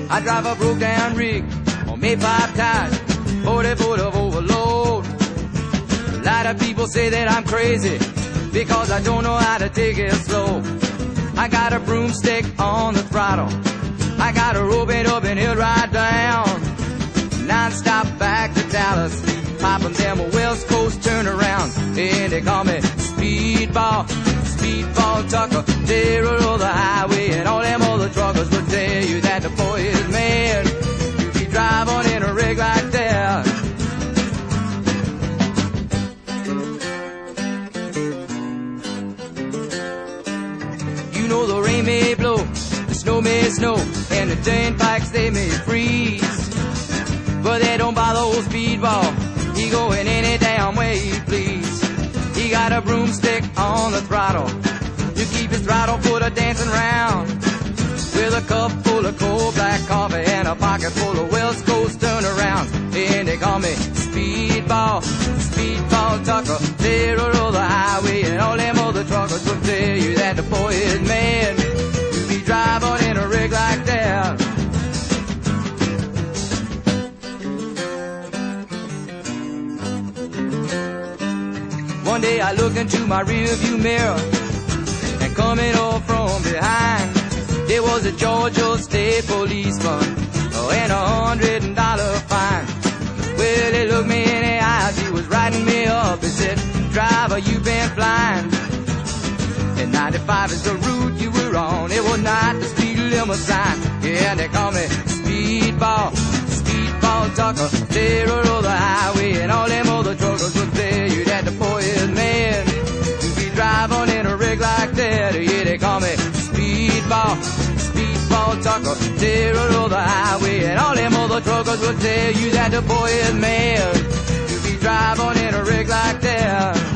I drive a broke down rig on May-5 tires, 40-foot of overload. A lot of people say that I'm crazy because I don't know how to take it slow. I got a broomstick on the throttle, I got a rope it up and he'll ride down. Non-stop back to Dallas, popping them West Coast turnarounds. And they call me Speedball, Speedball Tucker. They roll the highway and all them other truckers will tell you that the boy is mad. You be driving in a rig like that. You know the rain may blow, the snow may snow, and the turnpikes they may freeze, but they don't bother old Speedball. He going any damn way he please. He got a broomstick on the throttle to keep his throttle foot a dancing round, with a cup full of cold black coffee and a pocket full of West Coast turnarounds. And they call me Speedball, Speedball Tucker. They roll the highway and all them other truckers will tell you that the boy is mad to be driving in a rig like that. One day I look into my rearview mirror, and coming up from behind, there was a Georgia State policeman, and $100 fine. Well, he looked me in the eyes, he was writing me up. He said, driver, you've been flying, and 95 is the route you were on. It was not the speed limit sign. Yeah, they call me Speedball, Speedball Tucker. They roll the highway and all them other truckers will tell you that the boy is mad to be driving in a rig like that. Yeah, they call me Speedball, Speedball Tucker. They roll the highway and all them other truckers will tell you that the boy is mad to be driving in a rig like that.